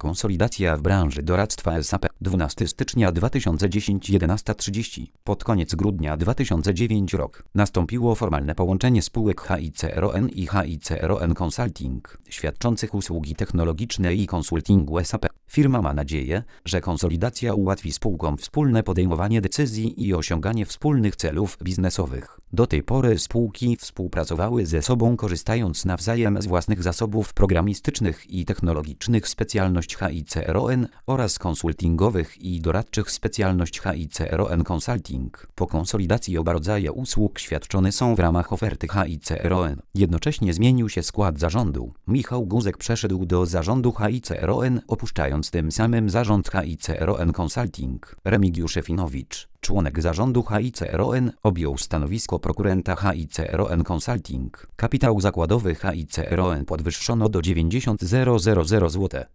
Konsolidacja w branży doradztwa SAP. 12 stycznia 2010 11:30. Pod koniec grudnia 2009 rok nastąpiło formalne połączenie spółek HICRON i HICRON Consulting, świadczących usługi technologiczne i konsultingu SAP. Firma ma nadzieję, że konsolidacja ułatwi spółkom wspólne podejmowanie decyzji i osiąganie wspólnych celów biznesowych. Do tej pory spółki współpracowały ze sobą, korzystając nawzajem z własnych zasobów programistycznych i technologicznych specjalność HICRON oraz konsultingowych i doradczych specjalność HICRON Consulting. Po konsolidacji oba rodzaje usług świadczone są w ramach oferty HICRON. Jednocześnie zmienił się skład zarządu. Michał Guzek przeszedł do zarządu HICRON, opuszczając tym samym zarząd HICRON Consulting. Remigiusz Efinowicz, członek zarządu HICRON, objął stanowisko prokurenta HICRON Consulting. Kapitał zakładowy HICRON podwyższono do 90 000 zł.